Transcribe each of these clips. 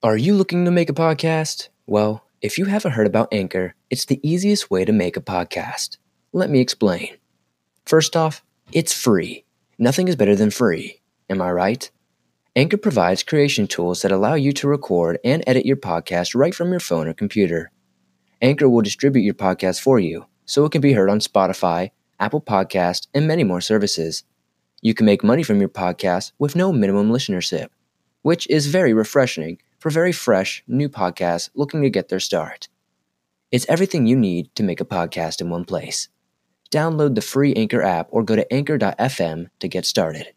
Are you looking to make a podcast? Well, if you haven't heard about Anchor, it's the easiest way to make a podcast. Let me explain. First off, it's free. Nothing is better than free. Am I right? Anchor provides creation tools that allow you to record and edit your podcast right from your phone or computer. Anchor will distribute your podcast for you, so it can be heard on Spotify, Apple Podcasts, and many more services. You can make money from your podcast with no minimum listenership, which is very refreshing for very fresh, new podcasts looking to get their start. It's everything you need to make a podcast in one place. Download the free Anchor app or go to anchor.fm to get started.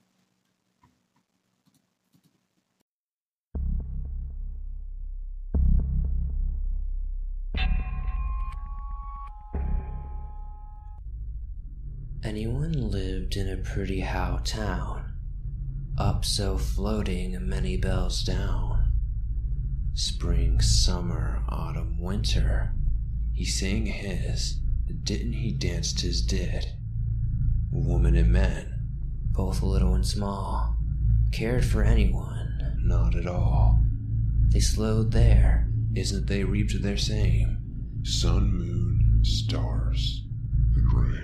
Anyone lived in a pretty how town, up so floating many bells down. Spring, summer, autumn, winter, he sang his, didn't he danced his did. Women and men, both little and small, cared for anyone, not at all. They slowed there, isn't they reaped their same? Sun, moon, stars, and rain.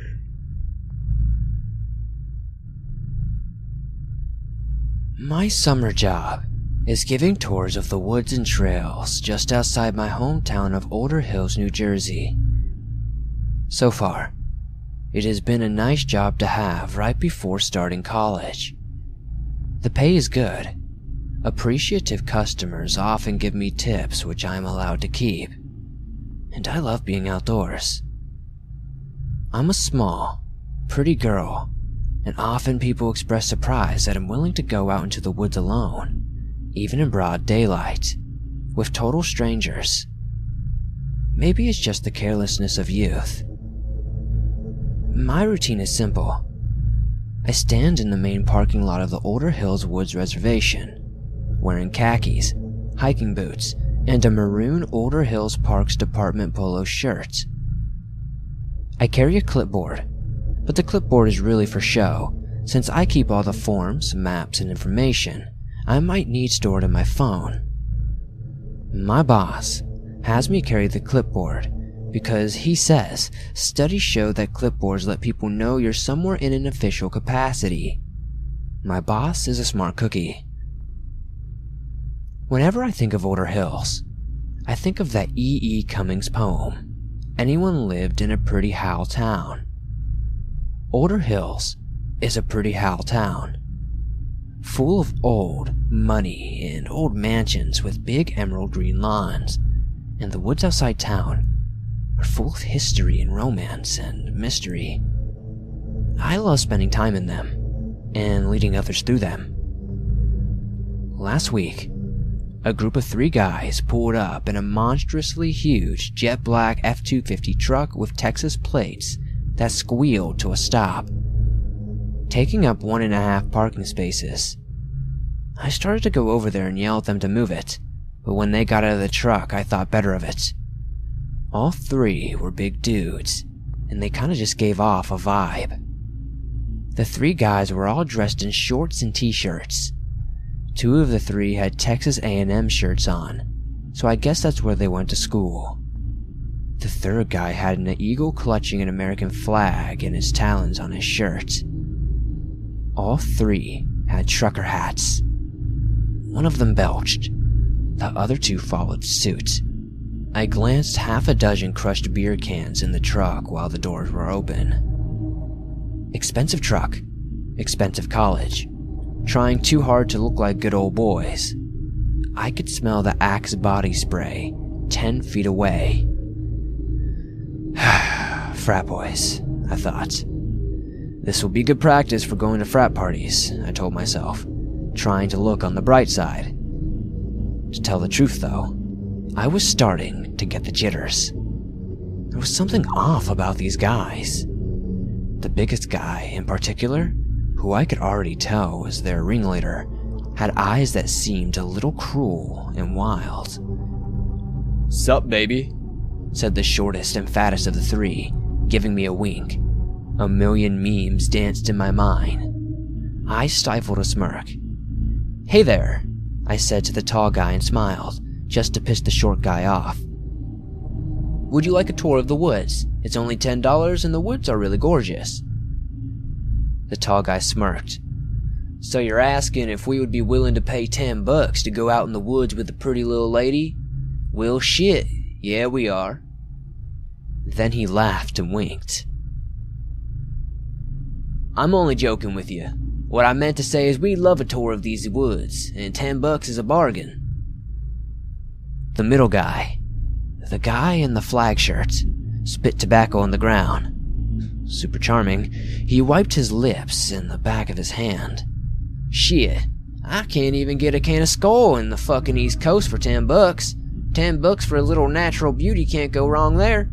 My summer job is giving tours of the woods and trails just outside my hometown of Older Hills, New Jersey. So far, it has been a nice job to have right before starting college. The pay is good. Appreciative customers often give me tips which I am allowed to keep. And I love being outdoors. I'm a small, pretty girl, and often people express surprise that I'm willing to go out into the woods alone, even in broad daylight, with total strangers. Maybe it's just the carelessness of youth. My routine is simple. I stand in the main parking lot of the Older Hills Woods Reservation, wearing khakis, hiking boots, and a maroon Older Hills Parks Department polo shirt. I carry a clipboard, but the clipboard is really for show, since I keep all the forms, maps, and information I might need stored in my phone. My boss has me carry the clipboard because he says studies show that clipboards let people know you're somewhere in an official capacity. My boss is a smart cookie. Whenever I think of Older Hills, I think of that E. Cummings poem, Anyone Lived in a Pretty how town. Older Hills is a pretty how town, full of old money and old mansions with big emerald green lawns, and the woods outside town are full of history and romance and mystery. I love spending time in them and leading others through them. Last week, a group of 3 guys pulled up in a monstrously huge jet black F-250 truck with Texas plates that squealed to a stop, taking up 1.5 parking spaces. I started to go over there and yell at them to move it, but when they got out of the truck, I thought better of it. All 3 were big dudes, and they kinda just gave off a vibe. The 3 guys were all dressed in shorts and t-shirts. 2 of the 3 had Texas A&M shirts on, so I guess that's where they went to school. The 3rd guy had an eagle clutching an American flag in his talons on his shirt. All 3 had trucker hats. One of them belched. The other 2 followed suit. I glanced half a dozen crushed beer cans in the truck while the doors were open. Expensive truck, expensive college, trying too hard to look like good old boys. I could smell the Axe body spray 10 feet away. Frat boys, I thought. This will be good practice for going to frat parties, I told myself, trying to look on the bright side. To tell the truth, though, I was starting to get the jitters. There was something off about these guys. The biggest guy, in particular, who I could already tell was their ringleader, had eyes that seemed a little cruel and wild. "Sup, baby?" said the shortest and fattest of the 3, giving me a wink. A million memes danced in my mind. I stifled a smirk. "Hey there," I said to the tall guy and smiled, just to piss the short guy off. "Would you like a tour of the woods? It's only $10 and the woods are really gorgeous." The tall guy smirked. "So you're asking if we would be willing to pay $10 to go out in the woods with a pretty little lady? Well, shit, yeah we are." Then he laughed and winked. "I'm only joking with you. What I meant to say is we'd love a tour of these woods, and $10 is a bargain." The middle guy, the guy in the flag shirt, spit tobacco on the ground. Super charming, he wiped his lips in the back of his hand. "Shit, I can't even get a can of Skol in the fucking East Coast for $10. $10 for a little natural beauty can't go wrong there."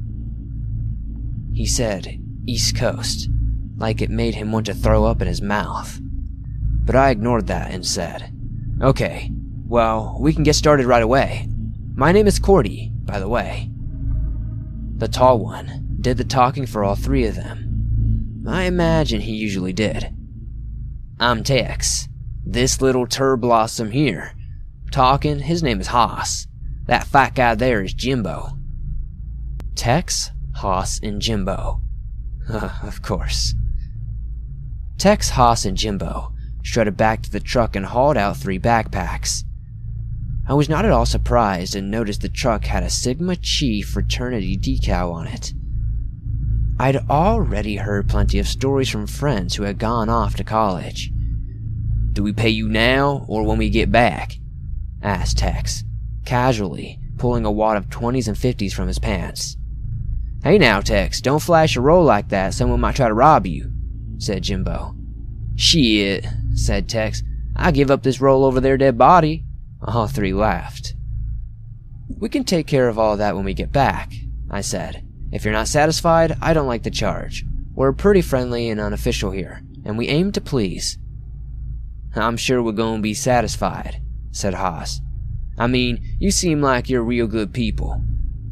He said East Coast, like it made him want to throw up in his mouth. But I ignored that and said, "Okay, well, we can get started right away. My name is Cordy, by the way." The tall one did the talking for all three of them. I imagine he usually did. "I'm Tex. This little blossom here. Talking, his name is Haas. That fat guy there is Jimbo." Tex, Haas, and Jimbo. Of course. Tex, Haas, and Jimbo strutted back to the truck and hauled out 3 backpacks. I was not at all surprised and noticed the truck had a Sigma Chi fraternity decal on it. I'd already heard plenty of stories from friends who had gone off to college. "Do we pay you now or when we get back?" asked Tex, casually pulling a wad of 20s and 50s from his pants. "Hey now, Tex, don't flash a roll like that, someone might try to rob you," said Jimbo. "Shit," said Tex, "I give up this roll over their dead body." All 3 laughed. "We can take care of all that when we get back," I said. "If you're not satisfied, I don't like the charge. We're pretty friendly and unofficial here, and we aim to please." "I'm sure we're gonna be satisfied," said Haas. "I mean, you seem like you're real good people."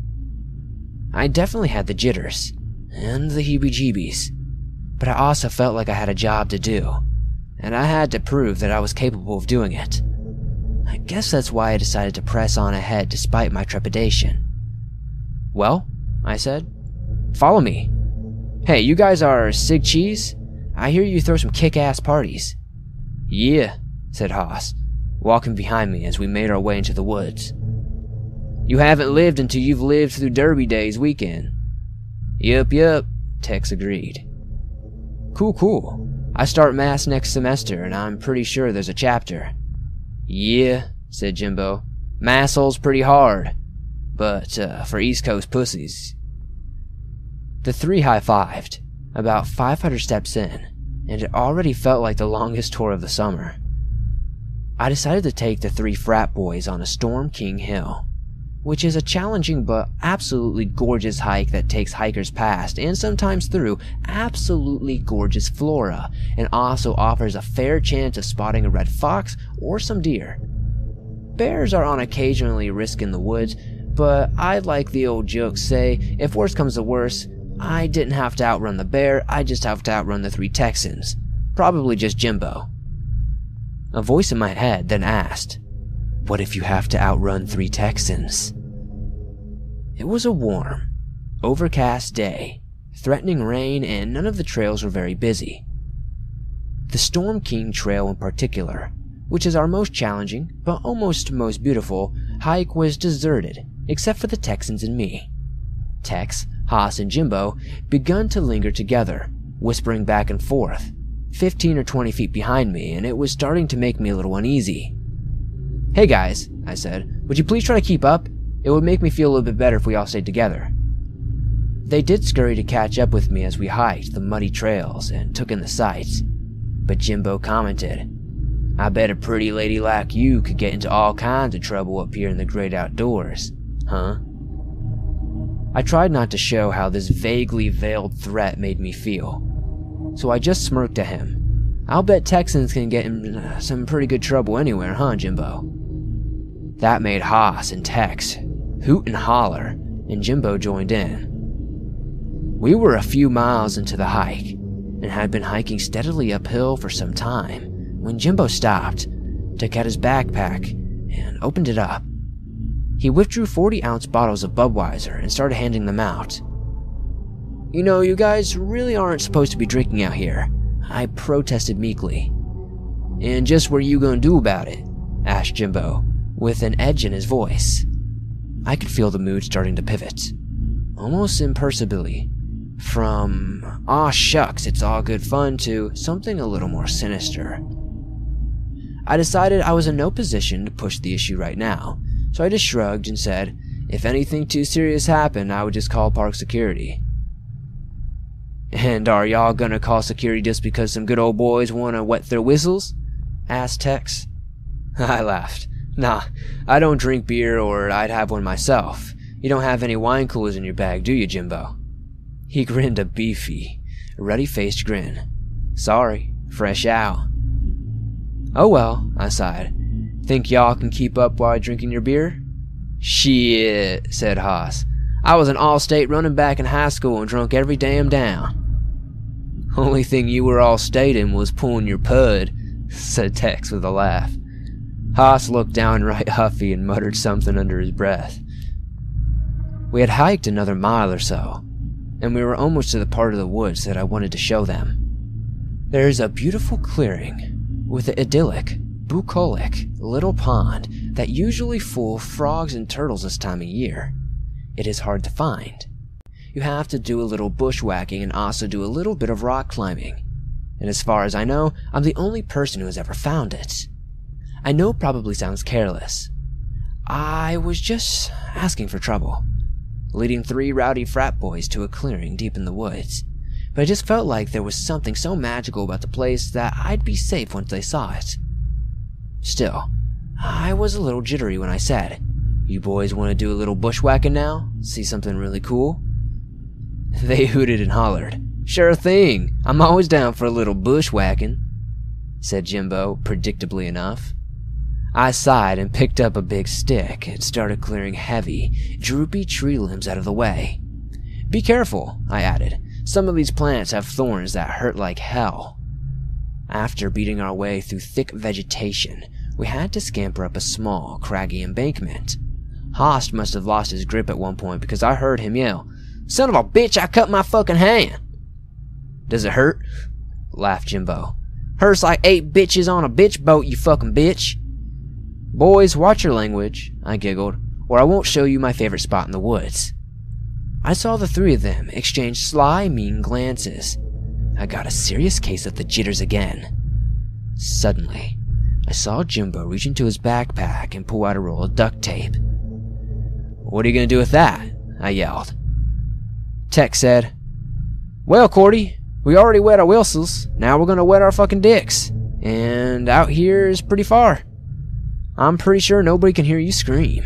I definitely had the jitters, and the heebie-jeebies, but I also felt like I had a job to do, and I had to prove that I was capable of doing it. I guess that's why I decided to press on ahead despite my trepidation. "Well," I said, "follow me. Hey, you guys are Sig Cheese? I hear you throw some kick-ass parties." "Yeah," said Haas, walking behind me as we made our way into the woods. "You haven't lived until you've lived through Derby Days weekend." Yup, Tex agreed. Cool. I start Mass next semester, and I'm pretty sure there's a chapter." "Yeah," said Jimbo. "Mass-hole's pretty hard, but for East Coast pussies." The 3 high-fived, about 500 steps in, and it already felt like the longest tour of the summer. I decided to take the 3 frat boys on a Storm King Hill, which is a challenging but absolutely gorgeous hike that takes hikers past and sometimes through absolutely gorgeous flora, and also offers a fair chance of spotting a red fox or some deer. Bears are on occasionally risk in the woods, but I'd like the old jokes say, if worse comes to worse, I didn't have to outrun the bear, I just have to outrun the 3 Texans. Probably just Jimbo. A voice in my head then asked, "What if you have to outrun 3 Texans?" It was a warm, overcast day, threatening rain, and none of the trails were very busy. The Storm King Trail in particular, which is our most challenging, but almost most beautiful, hike, was deserted, except for the Texans and me. Tex, Haas, and Jimbo begun to linger together, whispering back and forth, 15 or 20 feet behind me, and it was starting to make me a little uneasy. "Hey guys," I said, "would you please try to keep up? It would make me feel a little bit better if we all stayed together." They did scurry to catch up with me as we hiked the muddy trails and took in the sights, but Jimbo commented, "I bet a pretty lady like you could get into all kinds of trouble up here in the great outdoors, huh?" I tried not to show how this vaguely veiled threat made me feel, so I just smirked at him. "I'll bet Texans can get in some pretty good trouble anywhere, huh, Jimbo?" That made Haas and Tex hoot and holler, and Jimbo joined in. We were a few miles into the hike, and had been hiking steadily uphill for some time, when Jimbo stopped, took out his backpack, and opened it up. He withdrew 40-ounce bottles of Budweiser and started handing them out. "You know, you guys really aren't supposed to be drinking out here," I protested meekly. "And just what are you gonna do about it?" asked Jimbo, with an edge in his voice. I could feel the mood starting to pivot, almost imperceptibly, from "aw shucks, it's all good fun" to something a little more sinister. I decided I was in no position to push the issue right now, so I just shrugged and said if anything too serious happened, I would just call park security. "And are y'all gonna call security just because some good old boys wanna wet their whistles?" asked Tex. I laughed. "Nah, I don't drink beer, or I'd have one myself. You don't have any wine coolers in your bag, do you, Jimbo?" He grinned a beefy, ruddy-faced grin. "Sorry, fresh out." "Oh well," I sighed. "Think y'all can keep up while drinking your beer?" "Shit," said Haas. "I was an all-state running back in high school and drunk every damn down." "Only thing you were all-state in was pulling your pud," said Tex with a laugh. Haas looked downright huffy and muttered something under his breath. We had hiked another mile or so, and we were almost to the part of the woods that I wanted to show them. There's a beautiful clearing with an idyllic, bucolic little pond that usually full of frogs and turtles this time of year. It is hard to find. You have to do a little bushwhacking and also do a little bit of rock climbing. And as far as I know, I'm the only person who has ever found it. I know it probably sounds careless. I was just asking for trouble, leading 3 rowdy frat boys to a clearing deep in the woods. But I just felt like there was something so magical about the place that I'd be safe once they saw it. Still, I was a little jittery when I said, "You boys want to do a little bushwhacking now? See something really cool?" They hooted and hollered. "Sure thing, I'm always down for a little bushwhacking," said Jimbo, predictably enough. I sighed and picked up a big stick and started clearing heavy, droopy tree limbs out of the way. "Be careful," I added. "Some of these plants have thorns that hurt like hell." After beating our way through thick vegetation, we had to scamper up a small, craggy embankment. Haas must have lost his grip at one point because I heard him yell, "Son of a bitch, I cut my fucking hand!" "Does it hurt?" laughed Jimbo. "Hurts like 8 bitches on a bitch boat, you fucking bitch." "Boys, watch your language," I giggled, "or I won't show you my favorite spot in the woods." I saw the 3 of them exchange sly, mean glances. I got a serious case of the jitters again. Suddenly, I saw Jimbo reach into his backpack and pull out a roll of duct tape. "What are you gonna do with that?" I yelled. Tex said, "Well, Cordy, we already wet our whistles, now we're gonna wet our fucking dicks. And out here is pretty far. I'm pretty sure nobody can hear you scream."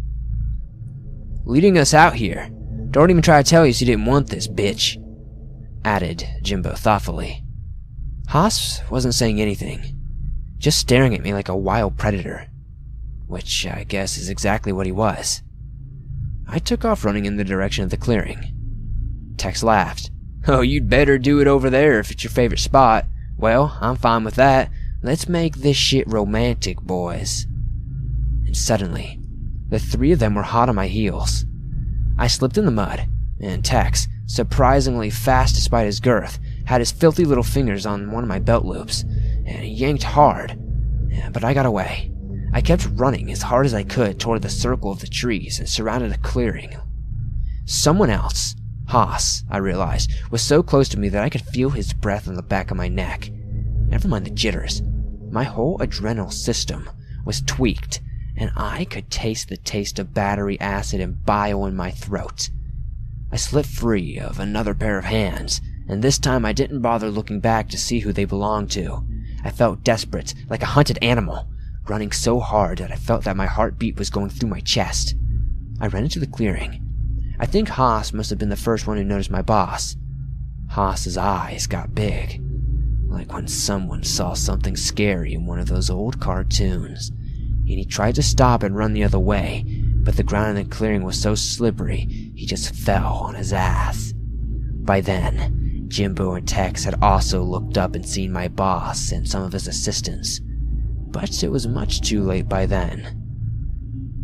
"Leading us out here. Don't even try to tell us you didn't want this, bitch," added Jimbo thoughtfully. Haas wasn't saying anything, just staring at me like a wild predator, which I guess is exactly what he was. I took off running in the direction of the clearing. Tex laughed. "Oh, you'd better do it over there if it's your favorite spot. Well, I'm fine with that. Let's make this shit romantic, boys." And suddenly, the 3 of them were hot on my heels. I slipped in the mud, and Tex, surprisingly fast despite his girth, had his filthy little fingers on one of my belt loops, and he yanked hard, but I got away. I kept running as hard as I could toward the circle of the trees and surrounded the clearing. Someone else, Haas, I realized, was so close to me that I could feel his breath on the back of my neck. Never mind the jitters. My whole adrenal system was tweaked, and I could taste the taste of battery acid and bile in my throat. I slipped free of another pair of hands, and this time I didn't bother looking back to see who they belonged to. I felt desperate, like a hunted animal, running so hard that I felt that my heartbeat was going through my chest. I ran into the clearing. I think Haas must have been the first one who noticed my boss. Haas's eyes got big, like when someone saw something scary in one of those old cartoons, and he tried to stop and run the other way, but the ground in the clearing was so slippery, he just fell on his ass. By then, Jimbo and Tex had also looked up and seen my boss and some of his assistants, but it was much too late by then.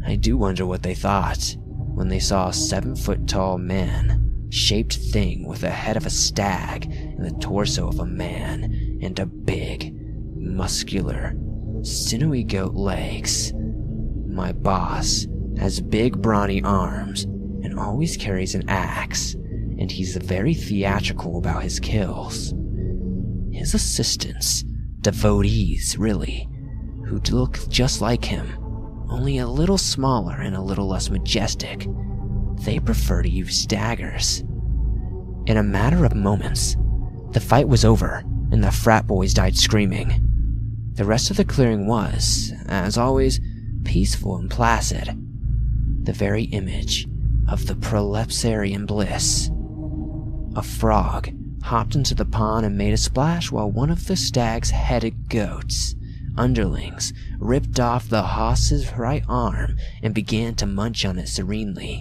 I do wonder what they thought when they saw a 7-foot-tall man-shaped thing with the head of a stag and the torso of a man and a big, muscular, sinewy goat legs. My boss has big brawny arms and always carries an axe, and he's very theatrical about his kills. His assistants, devotees really, who look just like him, only a little smaller and a little less majestic, they prefer to use daggers. In a matter of moments, the fight was over and the frat boys died screaming. The rest of the clearing was, as always, peaceful and placid, the very image of the prolepsarian bliss. A frog hopped into the pond and made a splash while one of the stag's headed goats, underlings, ripped off the hoss's right arm and began to munch on it serenely.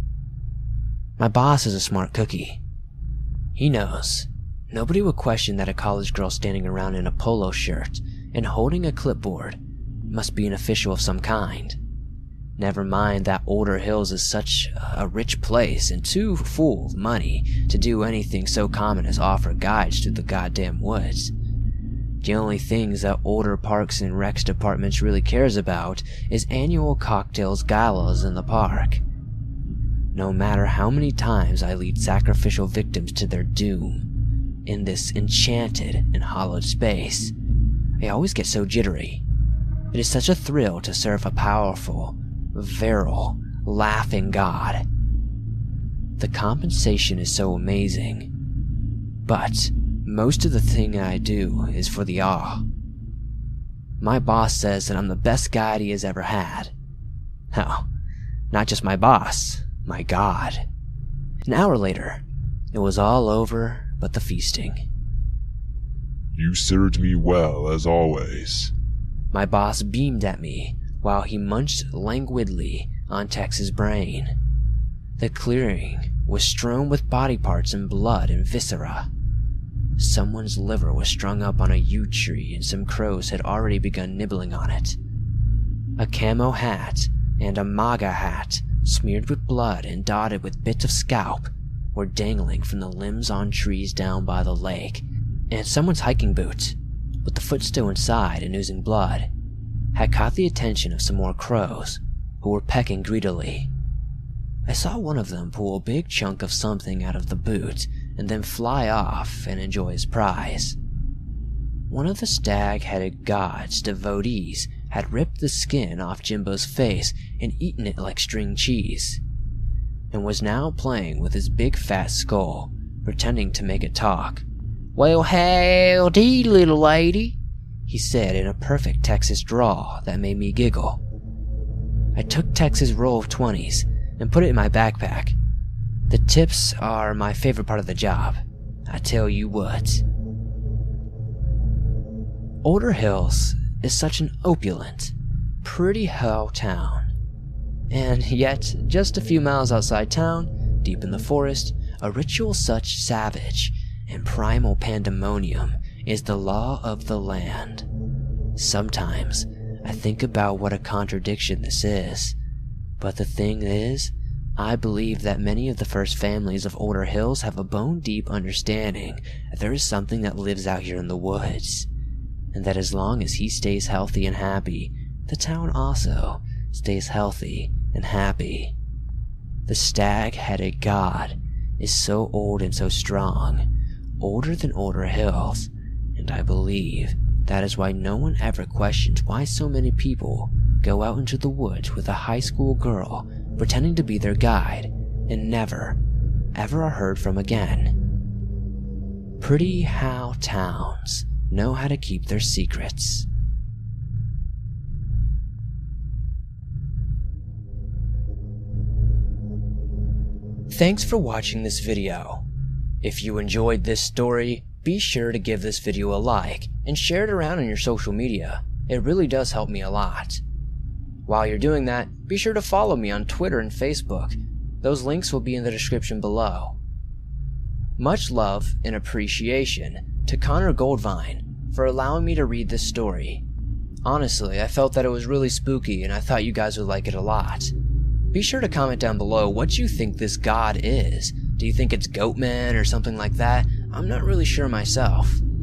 My boss is a smart cookie. He knows nobody would question that a college girl standing around in a polo shirt and holding a clipboard must be an official of some kind. Never mind that Older Hills is such a rich place and too full of money to do anything so common as offer guides to the goddamn woods. The only things that Older Parks and Recs departments really cares about is annual cocktails galas in the park. No matter how many times I lead sacrificial victims to their doom in this enchanted and hallowed space, I always get so jittery. It is such a thrill to serve a powerful, virile, laughing god. The compensation is so amazing, but most of the thing I do is for the awe. My boss says that I'm the best guide he has ever had. Hell, not just my boss, my god. An hour later, it was all over but the feasting. You served me well, as always. My boss beamed at me while he munched languidly on Tex's brain. The clearing was strewn with body parts and blood and viscera. Someone's liver was strung up on a yew tree and some crows had already begun nibbling on it. A camo hat and a MAGA hat, smeared with blood and dotted with bits of scalp, were dangling from the limbs on trees down by the lake, and someone's hiking boot, with the foot still inside and oozing blood, had caught the attention of some more crows, who were pecking greedily. I saw one of them pull a big chunk of something out of the boot and then fly off and enjoy his prize. One of the stag-headed god's devotees had ripped the skin off Jimbo's face and eaten it like string cheese, and was now playing with his big fat skull, pretending to make it talk. "Well, howdy, little lady," he said in a perfect Texas drawl that made me giggle. I took Tex's roll of 20s and put it in my backpack. The tips are my favorite part of the job, I tell you what. Older Hills is such an opulent, pretty hell town. And yet, just a few miles outside town, deep in the forest, a ritual such savage and primal pandemonium is the law of the land. Sometimes I think about what a contradiction this is, but the thing is, I believe that many of the first families of Older Hills have a bone-deep understanding that there is something that lives out here in the woods, and that as long as he stays healthy and happy, the town also stays healthy and happy. The stag-headed god is so old and so strong, older than Older Hills, and I believe that is why no one ever questions why so many people go out into the woods with a high school girl pretending to be their guide and never, ever are heard from again. Pretty how towns know how to keep their secrets. Thanks for watching this video. If you enjoyed this story, be sure to give this video a like and share it around on your social media. It really does help me a lot. While you're doing that, be sure to follow me on Twitter and Facebook. Those links will be in the description below. Much love and appreciation to Connor Goldvine for allowing me to read this story. Honestly, I felt that it was really spooky and I thought you guys would like it a lot. Be sure to comment down below what you think this god is. Do you think it's Goatman or something like that? I'm not really sure myself.